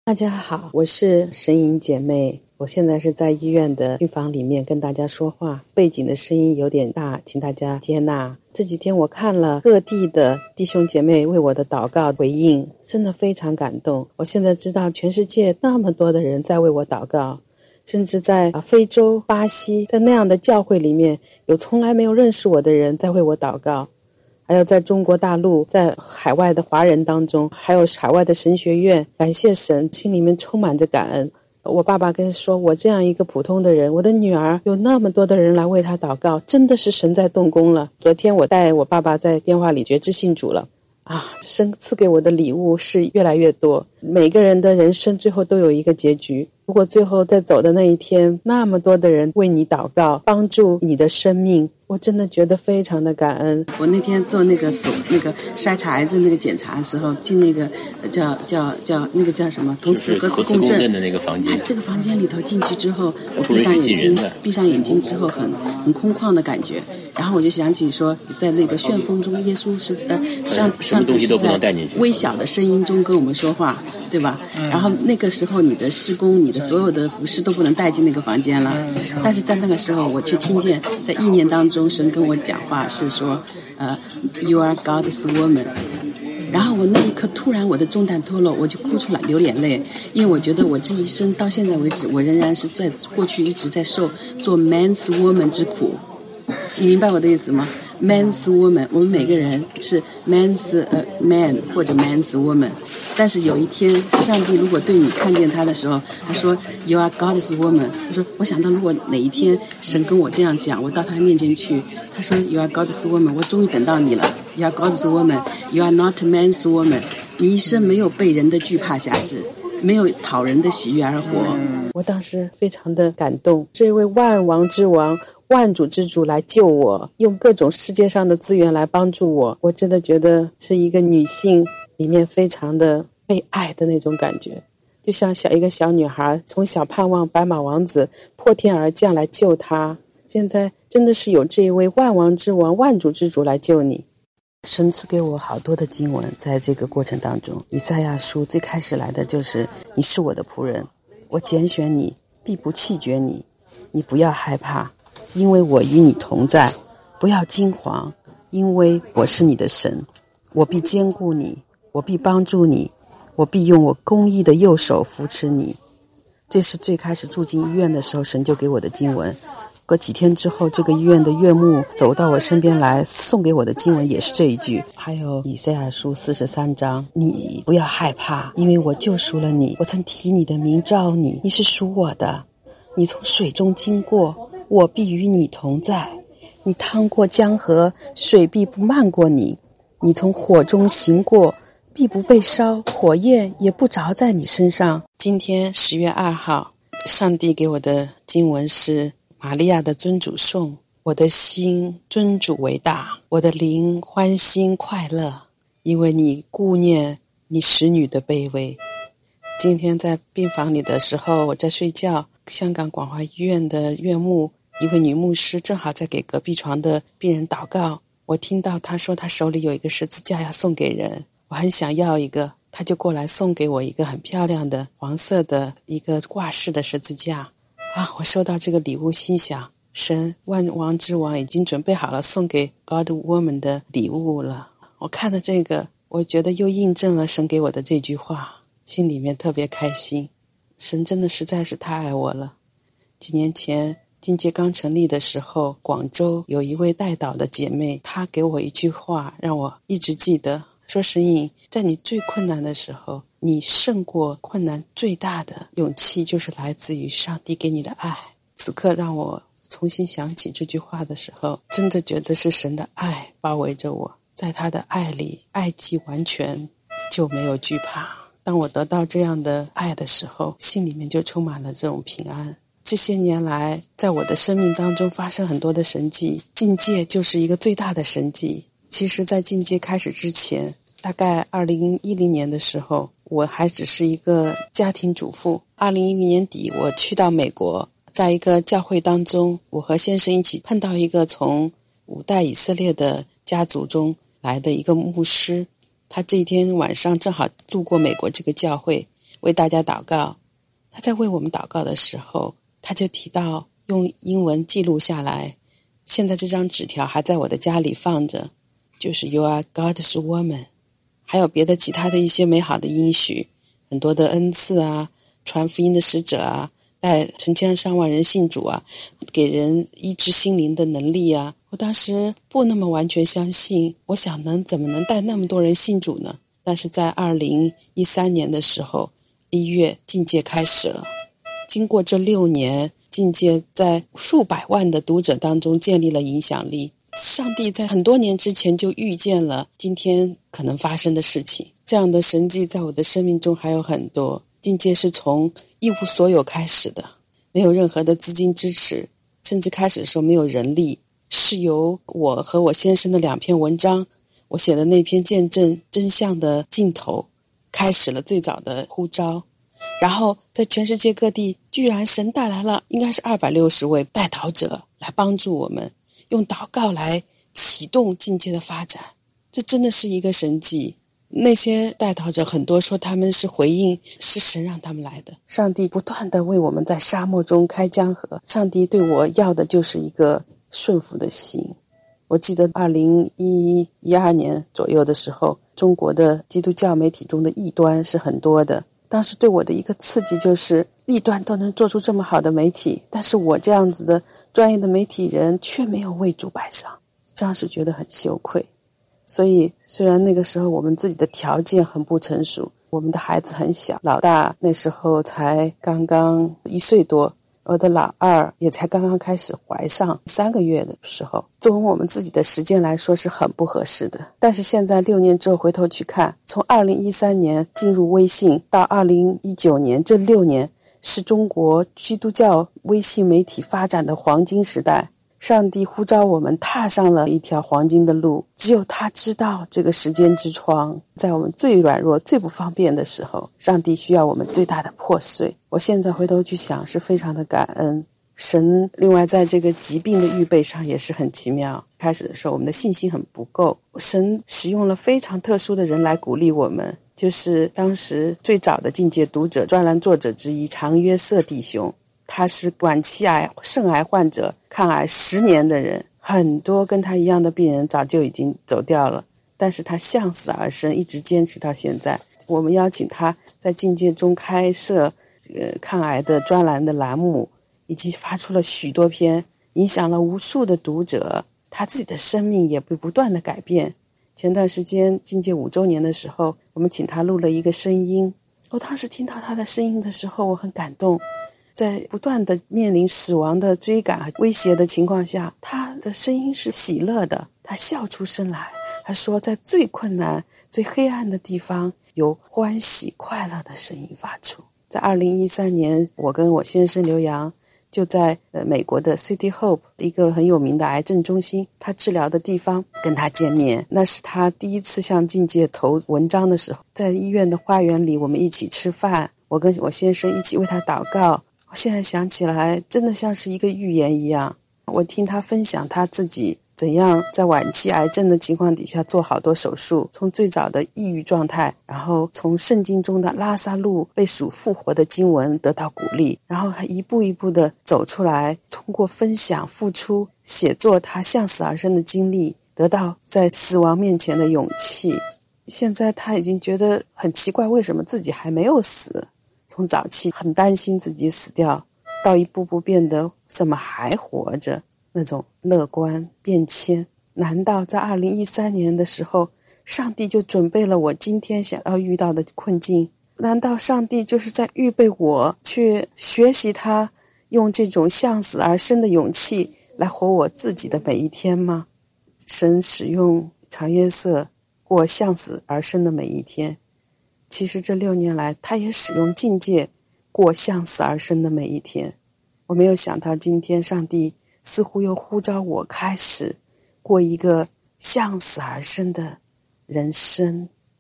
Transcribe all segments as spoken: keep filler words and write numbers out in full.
大家好，我是神隐姐妹，我现在是在医院的病房里面跟大家说话，背景的声音有点大，请大家接纳。这几天我看了各地的弟兄姐妹为我的祷告回应，真的非常感动。我现在知道全世界那么多的人在为我祷告，甚至在非洲、巴西，在那样的教会里面，有从来没有认识我的人在为我祷告。还有在中国大陆，在海外的华人当中，还有海外的神学院，感谢神，心里面充满着感恩。我爸爸跟说，我这样一个普通的人，我的女儿有那么多的人来为她祷告，真的是神在动工了。昨天我带我爸爸在电话里觉知信主了啊，神赐给我的礼物是越来越多。每个人的人生最后都有一个结局，如果最后在走的那一天，那么多的人为你祷告，帮助你的生命，我真的觉得非常的感恩。我那天做那个手那个筛查癌症那个检查的时候，进那个叫叫叫那个叫什么同时核磁共振的那个房间， 这个房间里头进去之后，我闭上眼睛，闭上眼睛之后很很空旷的感觉。然后我就想起说，在那个旋风中，耶稣是呃上上帝是在微小的声音中跟我们说话，对吧？嗯、然后那个时候你的事工、你的所有的服事都不能带进那个房间了。但是在那个时候，我却听见在意念当中，神跟我讲话是说，呃 ，You are God's woman。然后我那一刻突然我的重担脱落，我就哭出来流眼泪，因为我觉得我这一生到现在为止，我仍然是在过去一直在受做 man's woman 之苦。你明白我的意思吗？ man's woman， 我们每个人是 man's、呃、man 或者 man's woman， 但是有一天上帝如果对你看见他的时候，他说 You are God's woman。 我说我想到如果哪一天神跟我这样讲，我到他面前去，他说 You are God's woman， 我终于等到你了。 You are God's woman， You are not man's woman。 你一生没有被人的惧怕辖制，没有讨人的喜悦而活。我当时非常的感动，这位万王之王、万主之主来救我，用各种世界上的资源来帮助我，我真的觉得是一个女性里面非常的被爱的那种感觉，就像小一个小女孩从小盼望白马王子破天而降来救她，现在真的是有这一位万王之王、万主之主来救你。神赐给我好多的经文，在这个过程当中，以赛亚书最开始来的就是你是我的仆人，我拣选你，必不弃绝你，你不要害怕，因为我与你同在，不要惊惶，因为我是你的神，我必坚固你，我必帮助你，我必用我公义的右手扶持你。这是最开始住进医院的时候神就给我的经文。隔几天之后，这个医院的院牧走到我身边来，送给我的经文也是这一句。还有以赛亚书四十三章，你不要害怕，因为我救赎了你，我曾提你的名召你，你是属我的。你从水中经过，我必与你同在。你趟过江河，水必不漫过你。你从火中行过，必不被烧，火焰也不着在你身上。今天十月二号，上帝给我的经文是玛利亚的尊主颂。我的心尊主为大，我的灵欢欣快乐，因为你顾念你使女的卑微。今天在病房里的时候，我在睡觉，香港广华医院的院牧一位女牧师正好在给隔壁床的病人祷告，我听到她说她手里有一个十字架要送给人，我很想要一个，她就过来送给我一个很漂亮的黄色的一个挂饰的十字架啊！我收到这个礼物，心想神万王之王已经准备好了送给 God Woman 的礼物了。我看了这个，我觉得又印证了神给我的这句话，心里面特别开心。神真的实在是太爱我了。几年前境界刚成立的时候，广州有一位代祷的姐妹，她给我一句话让我一直记得，说神颖，在你最困难的时候，你胜过困难最大的勇气就是来自于上帝给你的爱。此刻让我重新想起这句话的时候，真的觉得是神的爱包围着我，在他的爱里，爱既完全就没有惧怕。当我得到这样的爱的时候，心里面就充满了这种平安。这些年来在我的生命当中发生很多的神迹，境界就是一个最大的神迹。其实在境界开始之前，大概二零一零年的时候，我还只是一个家庭主妇。二零一零年底我去到美国，在一个教会当中，我和先生一起碰到一个从五代以色列的家族中来的一个牧师，他这一天晚上正好路过美国这个教会， 为大家祷告。他在为我们祷告的时候，他就提到用英文记录下来，现在这张纸条还在我的家里放着，就是 You are God's woman， 还有别的其他的一些美好的应许，很多的恩赐啊，传福音的使者啊，带成千上万人信主啊，给人医治心灵的能力啊。我当时不那么完全相信，我想能怎么能带那么多人信主呢？但是在二零一三年的时候，一月境界开始了。经过这六年，境界在数百万的读者当中建立了影响力。上帝在很多年之前就预见了今天可能发生的事情，这样的神迹在我的生命中还有很多。境界是从一无所有开始的，没有任何的资金支持，甚至开始的时候没有人力，是由我和我先生的两篇文章，我写的那篇见证真相的尽头，开始了最早的呼召。然后在全世界各地，居然神带来了应该是二百六十位代祷者来帮助我们，用祷告来启动境界的发展。这真的是一个神迹。那些代祷者很多说他们是回应，是神让他们来的。上帝不断地为我们在沙漠中开江河，上帝对我要的就是一个顺服的心。我记得二零一二年左右的时候，中国的基督教媒体中的异端是很多的，当时对我的一个刺激就是异端都能做出这么好的媒体，但是我这样子的专业的媒体人却没有为主摆上，当时觉得很羞愧。所以虽然那个时候我们自己的条件很不成熟，我们的孩子很小，老大那时候才刚刚一岁多，我的老二也才刚刚开始怀上三个月的时候，作为我们自己的时间来说是很不合适的。但是现在六年之后回头去看，从二零一三年进入微信到二零一九年，这六年是中国基督教微信媒体发展的黄金时代。上帝呼召我们踏上了一条黄金的路，只有他知道这个时间之窗，在我们最软弱最不方便的时候，上帝需要我们最大的破碎。我现在回头去想是非常的感恩。神另外在这个疾病的预备上也是很奇妙。开始的时候我们的信心很不够，神使用了非常特殊的人来鼓励我们，就是当时最早的境界读者专栏作者之一常约瑟弟兄，他是晚期癌肾癌患者，抗癌十年的人，很多跟他一样的病人早就已经走掉了，但是他向死而生，一直坚持到现在。我们邀请他在境界中开设呃抗癌的专栏的栏目，以及发出了许多篇，影响了无数的读者，他自己的生命也被不断的改变。前段时间境界五周年的时候，我们请他录了一个声音，我当时听到他的声音的时候，我很感动。在不断的面临死亡的追赶和威胁的情况下，他的声音是喜乐的，他笑出声来。他说在最困难最黑暗的地方，有欢喜快乐的声音发出。在二零一三年，我跟我先生刘洋就在呃美国的 City Hope 一个很有名的癌症中心，他治疗的地方跟他见面。那是他第一次向境界投文章的时候，在医院的花园里我们一起吃饭，我跟我先生一起为他祷告。我现在想起来真的像是一个预言一样。我听他分享他自己怎样在晚期癌症的情况底下做好多手术，从最早的抑郁状态，然后从圣经中的拉撒路被属复活的经文得到鼓励，然后还一步一步的走出来，通过分享付出写作他向死而生的经历，得到在死亡面前的勇气。现在他已经觉得很奇怪，为什么自己还没有死，从早期很担心自己死掉，到一步步变得怎么还活着，那种乐观变迁。难道在二零一三年的时候，上帝就准备了我今天想要遇到的困境？难道上帝就是在预备我去学习他用这种向死而生的勇气来活我自己的每一天吗？神使用常约瑟过向死而生的每一天，其实这六年来他也使用境界过向死而生的每一天。我没有想到今天上帝似乎又呼召我开始过一个向死而生的人生。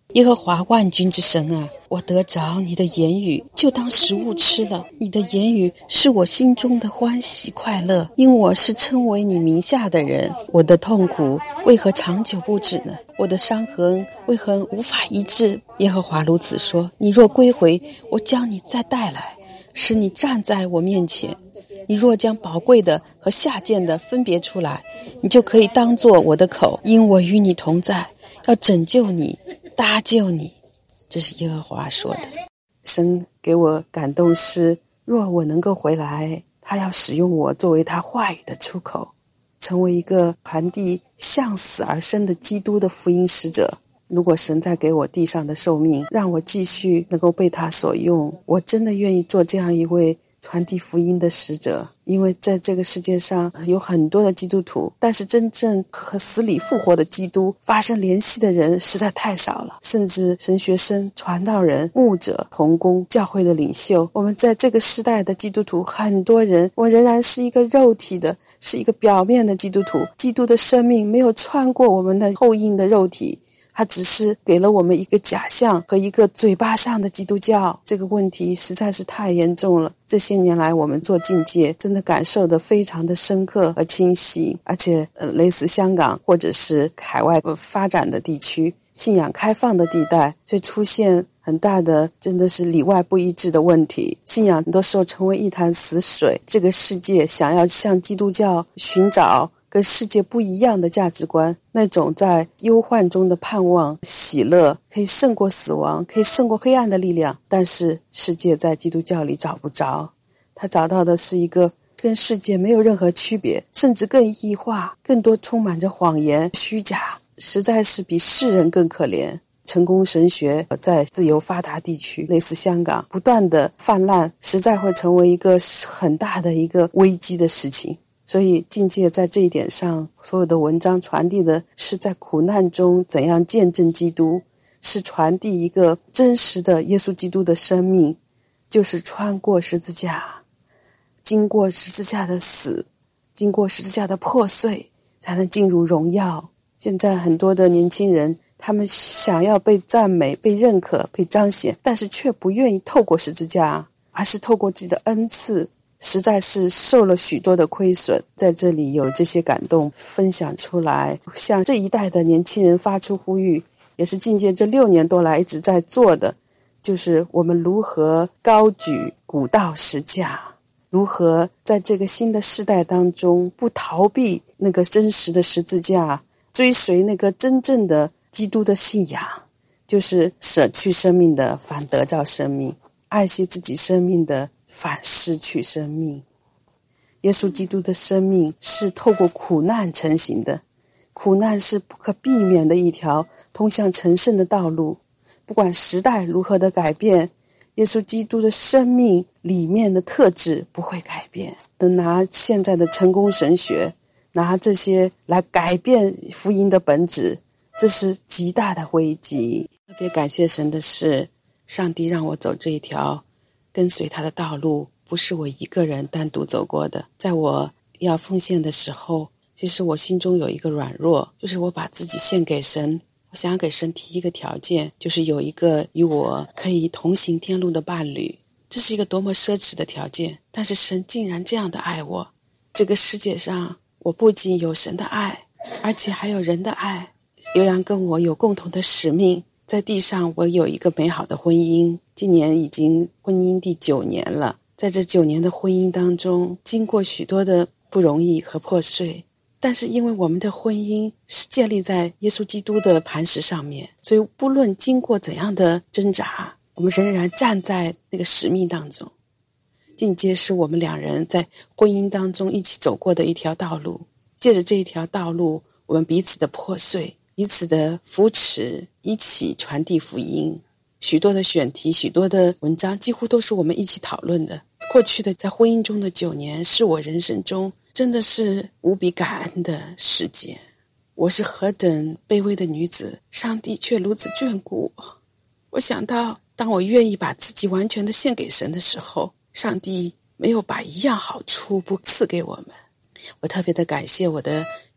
耶和华万军之神啊，我得着你的言语，就当食物吃了。你的言语是我心中的欢喜快乐，因我是称为你名下的人。我的痛苦为何长久不止呢？我的伤痕为何无法医治？耶和华如此说：你若归回，我将你再带来，使你站在我面前。你若将宝贵的和下贱的分别出来，你就可以当作我的口，因我与你同在，要拯救你，搭救你。这是耶和华说的。神给我感动是，若我能够回来，他要使用我作为他话语的出口，成为一个传递向死而生的基督的福音使者。如果神在给我地上的寿命，让我继续能够被他所用，我真的愿意做这样一位传递福音的使者。因为在这个世界上有很多的基督徒，但是真正和死里复活的基督发生联系的人实在太少了。甚至神学生、传道人、牧者、同工、教会的领袖，我们在这个时代的基督徒，很多人我仍然是一个肉体的，是一个表面的基督徒。基督的生命没有穿过我们的后硬的肉体，他只是给了我们一个假象和一个嘴巴上的基督教。这个问题实在是太严重了。这些年来我们做境界真的感受得非常的深刻和清晰，而且、呃、类似香港或者是海外发展的地区，信仰开放的地带，就出现很大的真的是里外不一致的问题，信仰很多时候成为一潭死水。这个世界想要向基督教寻找跟世界不一样的价值观，那种在忧患中的盼望、喜乐，可以胜过死亡，可以胜过黑暗的力量，但是世界在基督教里找不着。他找到的是一个跟世界没有任何区别，甚至更异化，更多充满着谎言、虚假，实在是比世人更可怜。成功神学在自由发达地区，类似香港不断的泛滥，实在会成为一个很大的一个危机的事情。所以境界在这一点上，所有的文章传递的是在苦难中怎样见证基督，是传递一个真实的耶稣基督的生命，就是穿过十字架，经过十字架的死，经过十字架的破碎，才能进入荣耀。现在很多的年轻人，他们想要被赞美、被认可、被彰显，但是却不愿意透过十字架，而是透过自己的恩赐，实在是受了许多的亏损。在这里有这些感动分享出来，向这一代的年轻人发出呼吁，也是境界这六年多来一直在做的，就是我们如何高举古道十架，如何在这个新的世代当中不逃避那个真实的十字架，追随那个真正的基督的信仰，就是舍去生命的反得着生命，爱惜自己生命的反失去生命。耶稣基督的生命是透过苦难成型的，苦难是不可避免的一条通向成圣的道路。不管时代如何的改变，耶稣基督的生命里面的特质不会改变。能拿现在的成功神学，拿这些来改变福音的本质，这是极大的危机。特别感谢神的是，上帝让我走这一条跟随他的道路，不是我一个人单独走过的。在我要奉献的时候，其实我心中有一个软弱，就是我把自己献给神。我想要给神提一个条件，就是有一个与我可以同行天路的伴侣。这是一个多么奢侈的条件，但是神竟然这样的爱我。这个世界上，我不仅有神的爱，而且还有人的爱。刘洋跟我有共同的使命，在地上我有一个美好的婚姻，今年已经婚姻第九年了。在这九年的婚姻当中，经过许多的不容易和破碎，但是因为我们的婚姻是建立在耶稣基督的磐石上面，所以不论经过怎样的挣扎，我们仍然站在那个使命当中。境界是我们两人在婚姻当中一起走过的一条道路，借着这一条道路，我们彼此的破碎，彼此的扶持，一起传递福音。许多的选题，许多的文章，几乎都是我们一起讨论的。过去的在婚姻中的九年，是我人生中真的是无比感恩的时间。我是何等卑微的女子，上帝却如此眷顾我。我想到，当我愿意把自己完全的献给神的时候，上帝没有把一样好处不赐给我们。我特别的感谢我的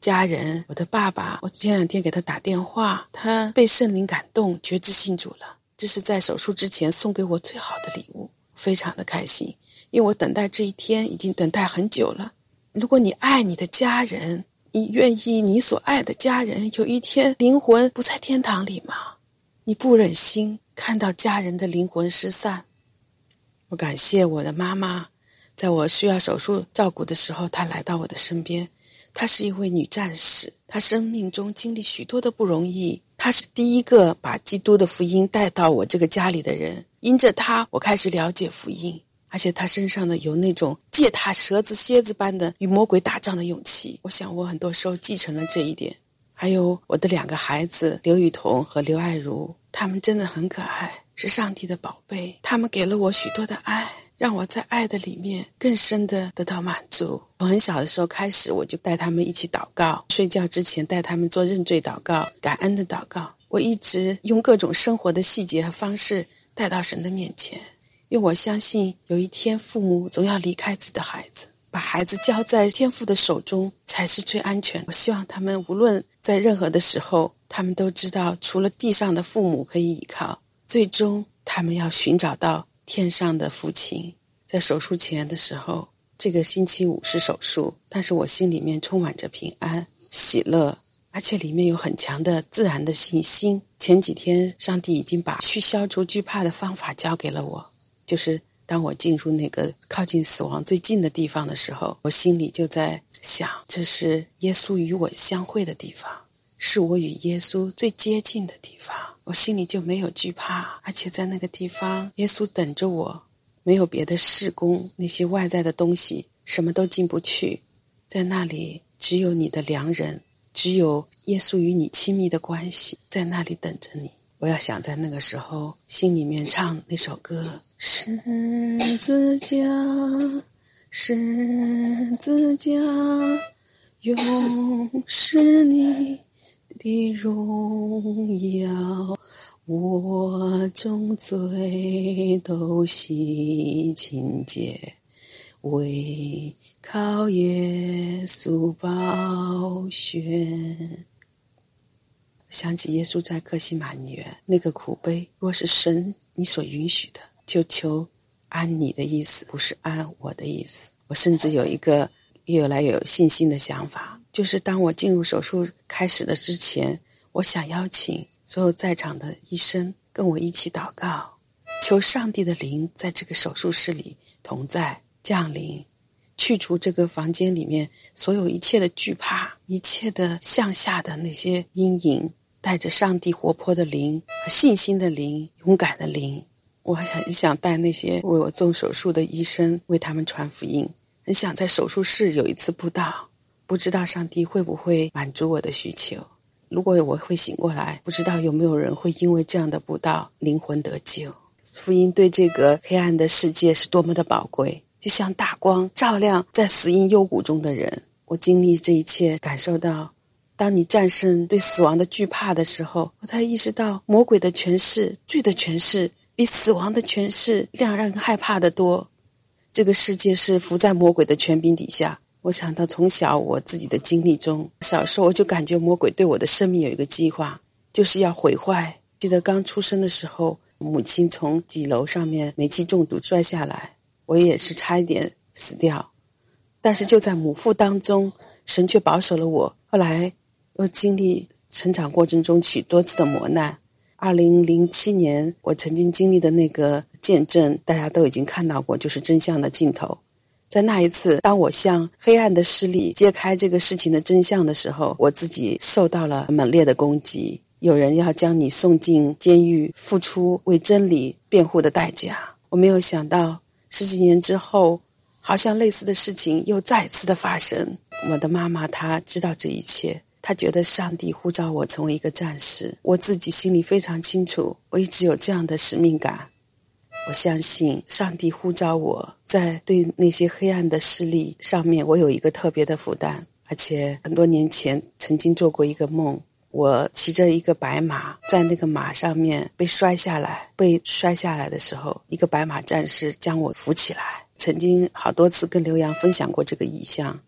家人，我的爸爸，我前两天给他打电话，他被圣灵感动，决志信主了。这是在手术之前送给我最好的礼物，非常的开心，因为我等待这一天已经等待很久了。如果你爱你的家人，你愿意你所爱的家人有一天灵魂不在天堂里吗？你不忍心看到家人的灵魂失散。我感谢我的妈妈，在我需要手术照顾的时候，她来到我的身边。她是一位女战士，她生命中经历许多的不容易，她是第一个把基督的福音带到我这个家里的人。因着她，我开始了解福音，而且她身上的有那种借踏蛇子蝎子般的与魔鬼打仗的勇气。我想我很多时候继承了这一点。还有我的两个孩子刘雨桐和刘爱如，他们真的很可爱，是上帝的宝贝，他们给了我许多的爱，让我在爱的里面更深的得到满足。我很小的时候开始，我就带他们一起祷告，睡觉之前带他们做认罪祷告、感恩的祷告。我一直用各种生活的细节和方式带到神的面前，因为我相信有一天父母总要离开自己的孩子，把孩子交在天父的手中才是最安全。我希望他们无论在任何的时候，他们都知道除了地上的父母可以依靠，最终他们要寻找到天上的父亲。在手术前的时候，这个星期五是手术，但是我心里面充满着平安、喜乐，而且里面有很强的自然的信心。前几天上帝已经把去消除惧怕的方法教给了我，就是当我进入那个靠近死亡最近的地方的时候，我心里就在想，这是耶稣与我相会的地方，是我与耶稣最接近的地方，我心里就没有惧怕。而且在那个地方，耶稣等着我，没有别的事工，那些外在的东西什么都进不去，在那里只有你的良人，只有耶稣与你亲密的关系，在那里等着你。我要想在那个时候心里面唱那首歌，十字架，十字架，永是你的荣耀，我众罪都洗清洁，唯靠耶稣宝血。想起耶稣在客西马尼园那个苦杯，若是神你所允许的，就求按你的意思，不是按我的意思。我甚至有一个越来越有信心的想法，就是当我进入手术开始的之前，我想邀请所有在场的医生跟我一起祷告，求上帝的灵在这个手术室里同在降临，去除这个房间里面所有一切的惧怕，一切的向下的那些阴影，带着上帝活泼的灵和信心的灵、勇敢的灵。我很想带那些为我做手术的医生为他们传福音，很想在手术室有一次布道，不知道上帝会不会满足我的需求。如果我会醒过来，不知道有没有人会因为这样的布道灵魂得救。福音对这个黑暗的世界是多么的宝贵，就像大光照亮在死荫幽谷中的人。我经历这一切，感受到当你战胜对死亡的惧怕的时候，我才意识到魔鬼的权势、罪的权势比死亡的权势让人害怕得多。这个世界是伏在魔鬼的权柄底下。我想到从小我自己的经历中，小时候我就感觉魔鬼对我的生命有一个计划，就是要毁坏。记得刚出生的时候，母亲从几楼上面煤气中毒摔下来，我也是差一点死掉，但是就在母腹当中，神却保守了我。后来又经历成长过程中许多次的磨难。二零零七年我曾经经历的那个见证，大家都已经看到过，就是真相的尽头。在那一次，当我向黑暗的势力揭开这个事情的真相的时候，我自己受到了猛烈的攻击。有人要将你送进监狱，付出为真理辩护的代价。我没有想到十几年之后，好像类似的事情又再次的发生。我的妈妈她知道这一切，她觉得上帝呼召我成为一个战士。我自己心里非常清楚，我一直有这样的使命感。我相信上帝呼召我，在对那些黑暗的势力上面，我有一个特别的负担。而且很多年前曾经做过一个梦，我骑着一个白马，在那个马上面被摔下来，被摔下来的时候，一个白马战士将我扶起来。曾经好多次跟刘洋分享过这个意象，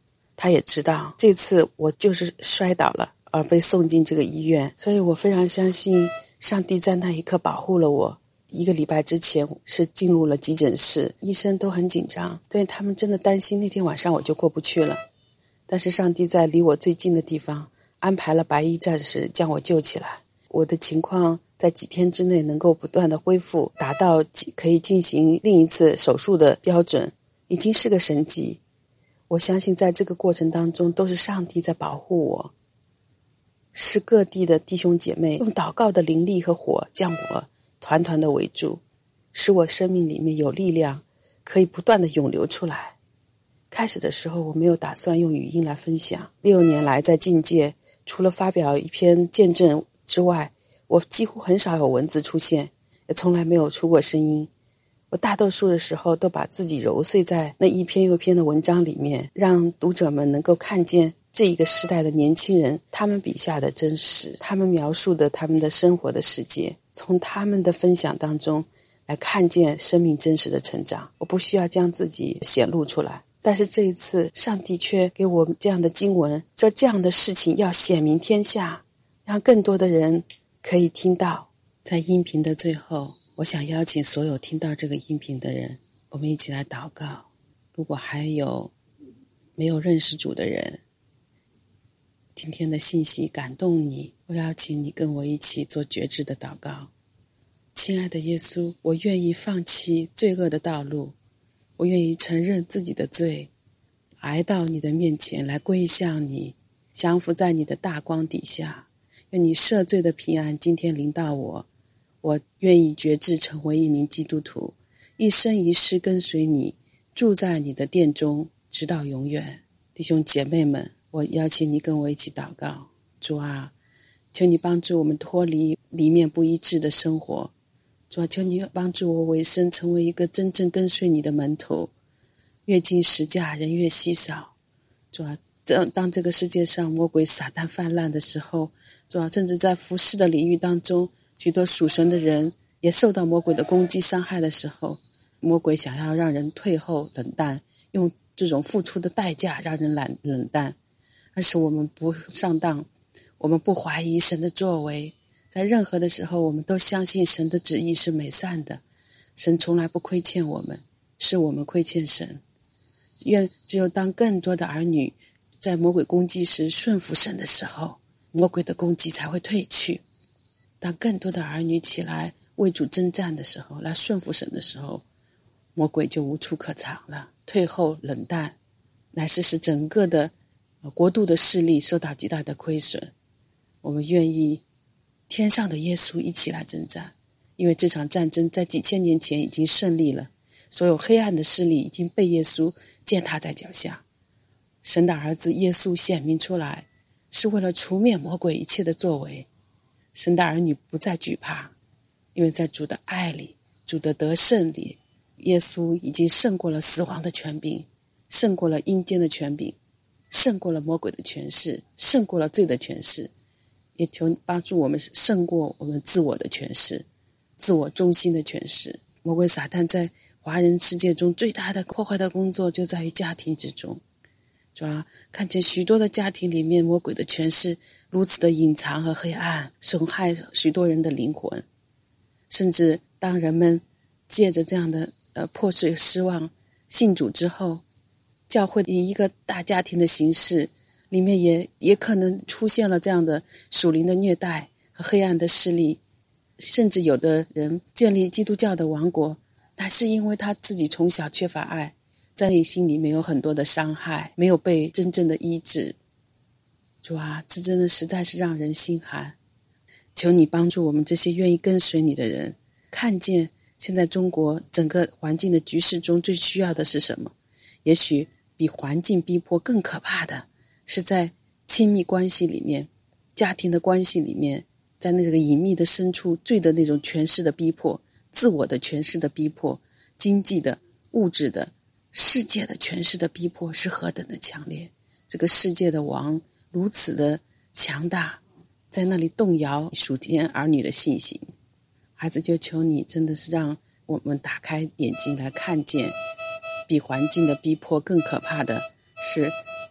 他也知道这次我就是摔倒了而被送进这个医院，所以我非常相信上帝在那一刻保护了我。一个礼拜之前是进入了急诊室，医生都很紧张，对他们真的担心那天晚上我就过不去了。但是上帝在离我最近的地方安排了白衣战士将我救起来，我的情况在几天之内能够不断的恢复，达到可以进行另一次手术的标准，已经是个神迹。我相信在这个过程当中都是上帝在保护我，是各地的弟兄姐妹用祷告的灵力和火将我团团的围住，使我生命里面有力量可以不断的涌流出来。开始的时候我没有打算用语音来分享，六年来在境界除了发表一篇见证之外，我几乎很少有文字出现，也从来没有出过声音。我大多数的时候都把自己揉碎在那一篇又一篇的文章里面，让读者们能够看见这一个时代的年轻人他们笔下的真实，他们描述的他们的生活的世界，从他们的分享当中来看见生命真实的成长。我不需要将自己显露出来，但是这一次上帝却给我这样的经文，这这样的事情要显明天下，让更多的人可以听到。在音频的最后，我想邀请所有听到这个音频的人，我们一起来祷告。如果还有没有认识主的人，今天的信息感动你，我邀请你跟我一起做决志的祷告。亲爱的耶稣，我愿意放弃罪恶的道路，我愿意承认自己的罪，来到你的面前，来归向你，降服在你的大光底下。愿你赦罪的平安今天临到我，我愿意决志成为一名基督徒，一生一世跟随你，住在你的殿中，直到永远。弟兄姐妹们，我邀请你跟我一起祷告。主啊，求你帮助我们脱离里面不一致的生活。主啊，求你帮助我委身成为一个真正跟随你的门徒。越近十架，人越稀少。主啊，当这个世界上魔鬼撒旦泛滥的时候，主啊，甚至在服事的领域当中，许多属神的人也受到魔鬼的攻击伤害的时候，魔鬼想要让人退后冷淡，用这种付出的代价让人冷冷淡。但是我们不上当，我们不怀疑神的作为，在任何的时候我们都相信神的旨意是美善的，神从来不亏欠我们，是我们亏欠神。愿只有当更多的儿女在魔鬼攻击时顺服神的时候，魔鬼的攻击才会退去。当更多的儿女起来为主征战的时候，来顺服神的时候，魔鬼就无处可藏了，退后冷淡，乃是使整个的国度的势力受到极大的亏损。我们愿意天上的耶稣一起来征战，因为这场战争在几千年前已经胜利了，所有黑暗的势力已经被耶稣践踏在脚下。神的儿子耶稣显明出来，是为了除灭魔鬼一切的作为。神的儿女不再惧怕，因为在主的爱里，主的得胜里，耶稣已经胜过了死亡的权柄，胜过了阴间的权柄，胜过了魔鬼的权势，胜过了罪的权势，也求帮助我们胜过我们自我的权势，自我中心的权势。魔鬼撒旦在华人世界中最大的破坏的工作就在于家庭之中。主要看见许多的家庭里面，魔鬼的权势如此的隐藏和黑暗，损害许多人的灵魂。甚至当人们借着这样的呃破碎失望信主之后，教会以一个大家庭的形式里面也也可能出现了这样的属灵的虐待和黑暗的势力。甚至有的人建立基督教的王国，但是因为他自己从小缺乏爱，在内心里面有很多的伤害，没有被真正的医治。主啊，这真的实在是让人心寒。求你帮助我们这些愿意跟随你的人，看见现在中国整个环境的局势中最需要的是什么。也许比环境逼迫更可怕的是在亲密关系里面，家庭的关系里面，在那个隐秘的深处，罪的那种权势的逼迫，自我的权势的逼迫，经济的、物质的、世界的权势的逼迫是何等的强烈。这个世界的王如此的强大，在那里动摇属天儿女的信心。孩子，就求你真的是让我们打开眼睛来看见，比环境的逼迫更可怕的是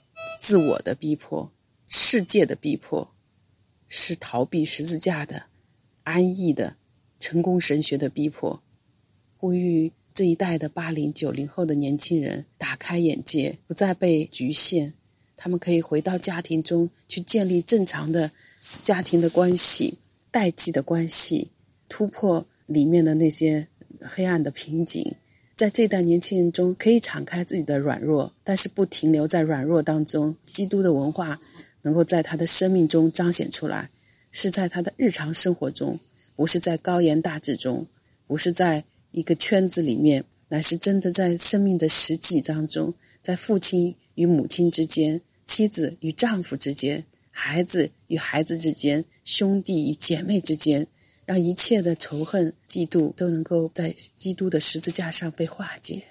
自我的逼迫，世界的逼迫，是逃避十字架的安逸的成功神学的逼迫。呼吁这一代的八零九零后的年轻人打开眼界，不再被局限，他们可以回到家庭中去建立正常的家庭的关系，代际的关系，突破里面的那些黑暗的瓶颈。在这代年轻人中可以敞开自己的软弱，但是不停留在软弱当中。基督的文化能够在他的生命中彰显出来，是在他的日常生活中，不是在高言大志中，不是在一个圈子里面，乃是真的在生命的实际当中，在父亲与母亲之间，妻子与丈夫之间，孩子与孩子之间，兄弟与姐妹之间，让一切的仇恨嫉妒都能够在基督的十字架上被化解。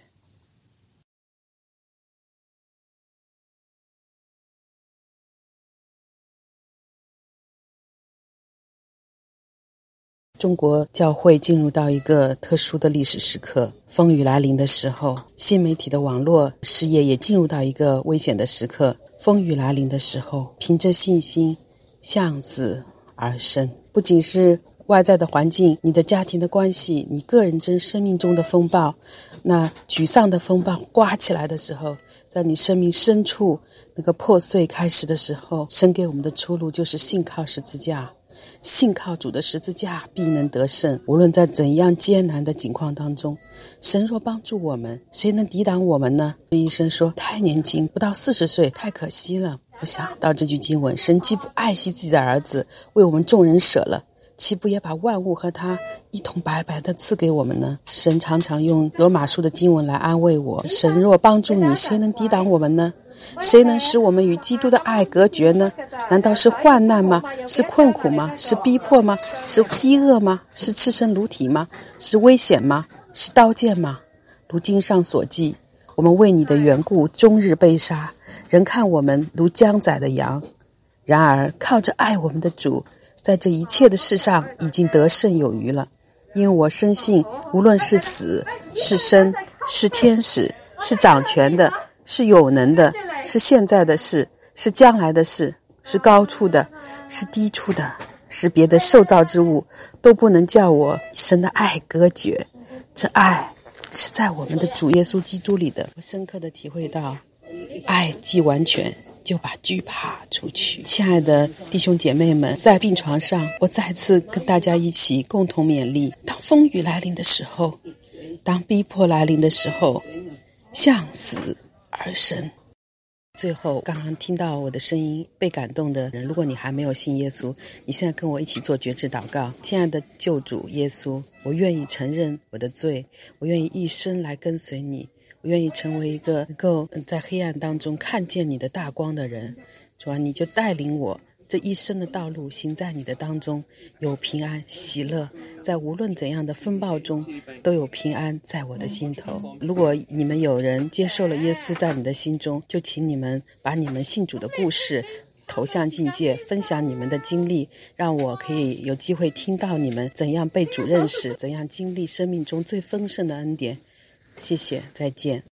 中国教会进入到一个特殊的历史时刻，风雨来临的时候，新媒体的网络事业也进入到一个危险的时刻。风雨来临的时候，凭着信心向死而生。不仅是外在的环境，你的家庭的关系，你个人真生命中的风暴，那沮丧的风暴刮起来的时候，在你生命深处那个破碎开始的时候，神给我们的出路就是信靠十字架，信靠主的十字架必能得胜。无论在怎样艰难的境况当中，神若帮助我们，谁能抵挡我们呢？医生说太年轻，不到四十岁，太可惜了。我想到这句经文，神既不爱惜自己的儿子，为我们众人舍了，岂不也把万物和他一同白白的赐给我们呢？神常常用罗马书的经文来安慰我，神若帮助你，谁能抵挡我们呢？谁能使我们与基督的爱隔绝呢？难道是患难吗？是困苦吗？是逼迫吗？是饥饿吗？是赤身裸体吗？是危险吗？是刀剑吗？如经上所记，我们为你的缘故终日被杀，人看我们如将宰的羊。然而靠着爱我们的主，在这一切的事上已经得胜有余了。因为我深信，无论是死是生，是天使，是掌权的，是有能的，是现在的事，是将来的事，是高处的，是低处的，是别的受造之物，都不能叫我神的爱隔绝。这爱是在我们的主耶稣基督里的。我深刻地体会到，爱既完全，就把惧怕除去。亲爱的弟兄姐妹们，在病床上，我再次跟大家一起共同勉励，当风雨来临的时候，当逼迫来临的时候，向死而生。最后刚刚听到我的声音被感动的人，如果你还没有信耶稣，你现在跟我一起做决志祷告。亲爱的救主耶稣，我愿意承认我的罪，我愿意一生来跟随你，我愿意成为一个能够在黑暗当中看见你的大光的人。主啊，你就带领我这一生的道路行在你的当中，有平安喜乐，在无论怎样的风暴中都有平安在我的心头。如果你们有人接受了耶稣在你的心中，就请你们把你们信主的故事投向境界，分享你们的经历，让我可以有机会听到你们怎样被主认识，怎样经历生命中最丰盛的恩典。谢谢，再见。